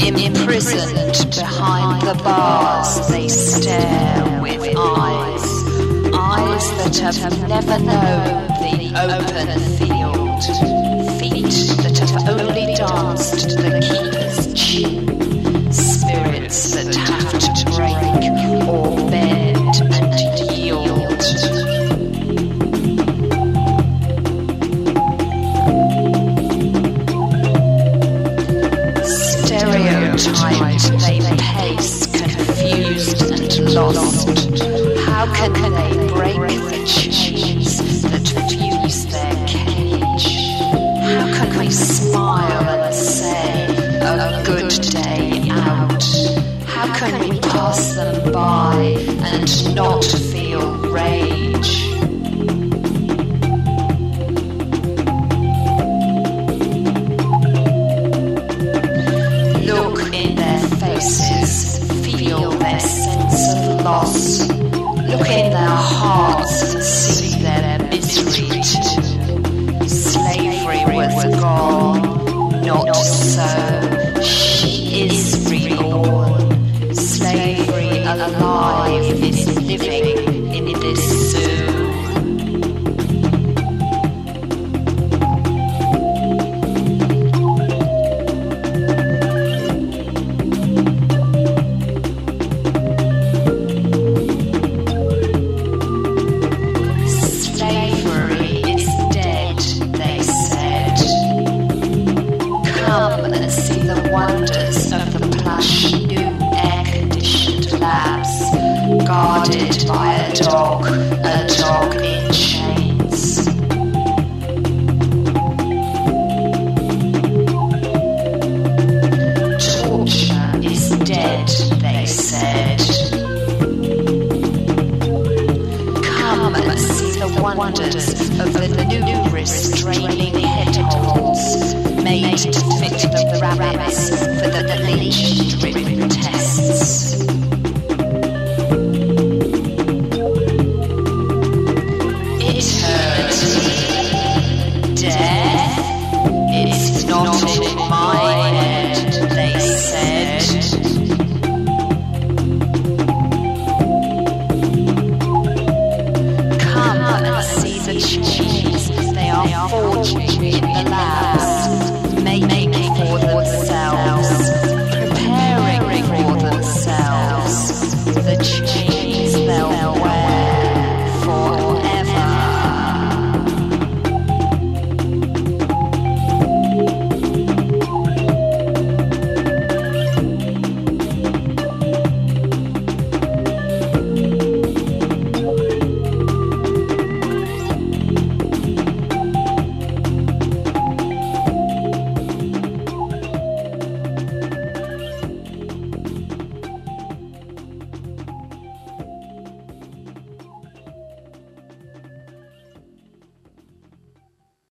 Imprisoned behind the bars, they stare with eyes that have never known the open field, feet that have only danced the keeper's tune, spirits that have to break or bend and yield. Stereotyped, they pace, confused and lost. How can they break the chains that fuse their cage? How can we smile and say a good day out? How can we pass them by and not feel rage? Look in their faces, feel their sense of loss. Look in their hearts and see their misery too. Slavery was gone, not so. She is reborn. Slavery alive is living in this zoo. Wonders of the plush, new air-conditioned labs, guarded by a dog in chains. Torture is dead, they said. Come and see the wonders of the new restraining head holes, made to fit the rabbits for the bleach drip tests.